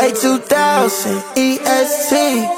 A2000 EST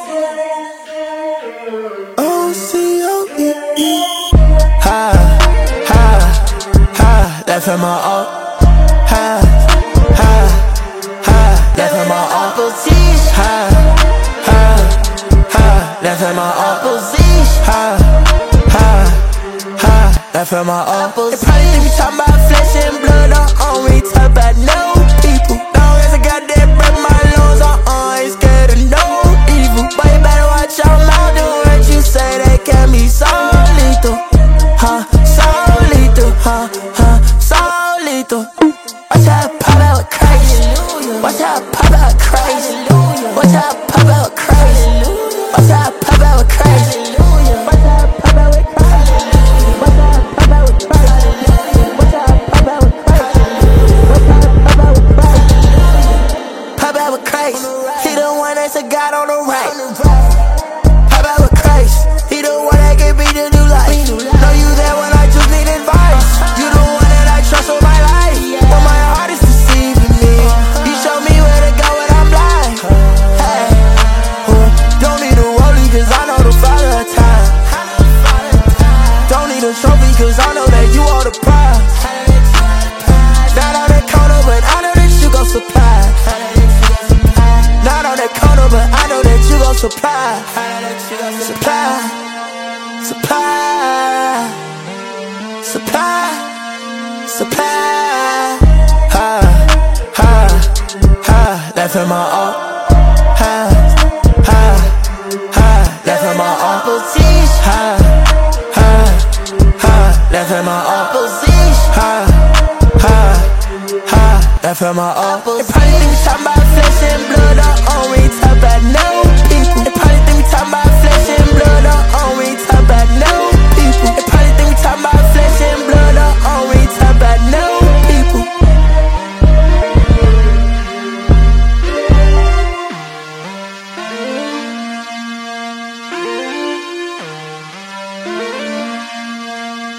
OCOE. Ha, ha, ha, left in my all. Ha, ha, ha, left in my opposition. Ha, ha, ha, left in my opposition. Ha, ha, ha, left in my opposition. They probably think we talking about flesh and blood, we talk about no people. Long as I got that breath, my lungs are on, ain't scared of no evil. But you better watch your mouth, the words you say, they can be so lethal. Huh, so lethal, huh, so lethal. Watch how I pop out crazy. Watch how I pop out crazy. Watch how I pop out crazy. Watch how I pop out crazy. Watch how I pop out crazy. Watch how I pop out crazy. Watch how I pop out crazy. Watch how I pop out crazy. Pop out crazy. He the one that's a god on the right. Pop out crazy. He the one that gave me the new life. Know you there when I just need advice. You the one that I trust with my life. When my heart is deceiving me, you show me where to go when I'm blind. Hey, don't need a rollie cause I know the father of time. Don't need a trophy cause I know that you are the prize. Not on that corner but I know that you gon' supply. Not on that corner but I know that you gon' supply. Supply, supply, supply, supply. Ha, ha, ha, left in my all. Ha, ha, ha, left in my opposition. Ha, ha, ha, left in my opposition. Ha, ha, ha, left in my opposition. They probably think we talking about flesh and blood, we talk about no people. They probably think we talking about flesh and blood, we talk about no people. They probably think we talking about flesh and blood, we talk about no people.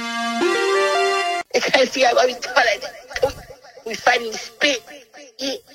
They can't see how we talk like that. We fighting the spit. Yeah.